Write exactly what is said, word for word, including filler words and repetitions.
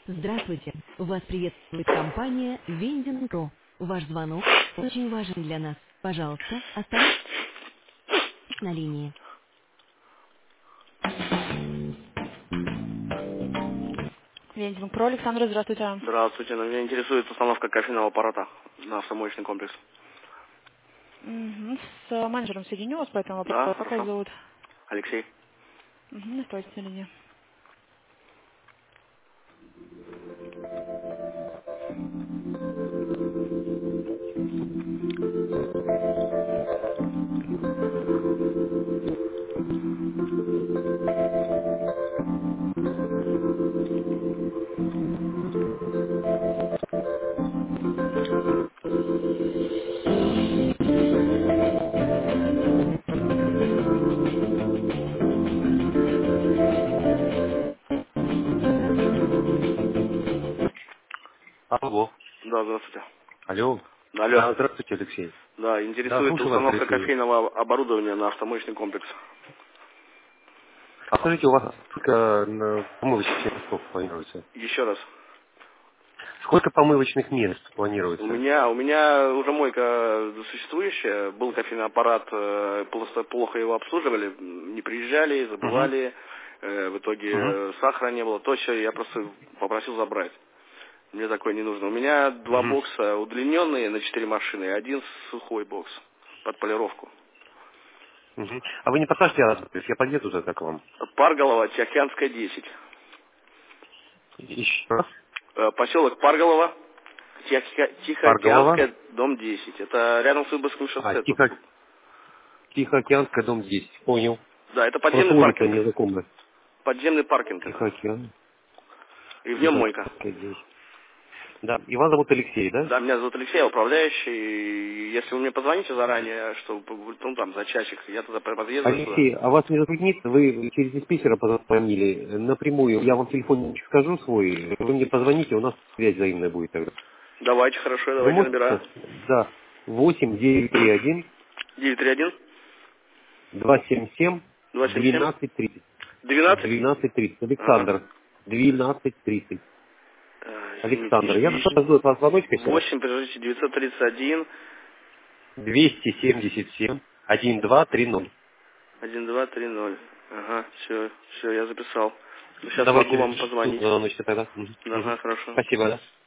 Здравствуйте. Вас приветствует компания Вендинг.Про. Ваш звонок очень важен для нас. Пожалуйста, оставайтесь на линии. Вендинг.Про, Александра, здравствуйте. Здравствуйте. Но меня интересует установка кофейного аппарата на автомоечный комплекс. Мгм. С менеджером соединю вас по этому вопросу. Да, Как вас хорошо. зовут? Алексей. Угу, оставайтесь на линии. Алло. Да, здравствуйте. Алло. Да, алло. Да, здравствуйте, Алексей. Да, Да, интересует слушаю вас, установка Алексей. кофейного оборудования на автомоечный комплекс. А скажите, у вас сколько на помывочных местов планируется? Еще раз. Сколько помывочных мест У планируется? меня, у меня уже мойка существующая, был кофейный аппарат, э, просто плохо его обслуживали, м, не приезжали, Угу. забывали, э, в итоге Угу. э, сахара не было, то, что я просто попросил забрать. Мне такое не нужно. У меня два Угу. бокса удлиненные на четыре машины и один сухой бокс под полировку. Угу. А вы не подскажете адрес? Я подъеду тогда к вам. Парголова, Тихоокеанская, десять. Еще раз. Э, Поселок Парголова, Тихо- Парголова. Тихоокеанская, дом десять. Это рядом с Выборгским А, шоссе. Тут. Тихо... Тихоокеанская, дом десять. Понял. Да, это Просто подземный улица паркинг. незнакомая. Подземный паркинг это. Тихоокеан. И в нем мойка. Тихоокеанская, десять. Да, и вас зовут Алексей, да? Да, меня зовут Алексей, я управляющий. И если вы мне позвоните заранее, что ну, там за часик, я тогда подъеду сюда. Алексей, а вас не затруднит? Вы через диспетчера позвонили напрямую. Я вам телефон скажу свой. Вы мне позвоните, у нас связь взаимная будет тогда. Давайте, хорошо, Вы давайте набираю. можете? Да. Восемь девять три один девять три один два семь семь два семь семь двенадцать тридцать. двенадцать. Двенадцать тридцать. Ага. Александр. Двенадцать тридцать. Э, Извините, Александр. Я еще жду от вас звоночка сейчас. восемь, подождите, девятьсот тридцать один, Двести семьдесят семь один два три ноль. один два три ноль. Ага, все, все, я записал. Сейчас могу Давайте вам жду позвонить. звоночка тогда. Мгм. Мгм. Ага, хорошо. Спасибо, да.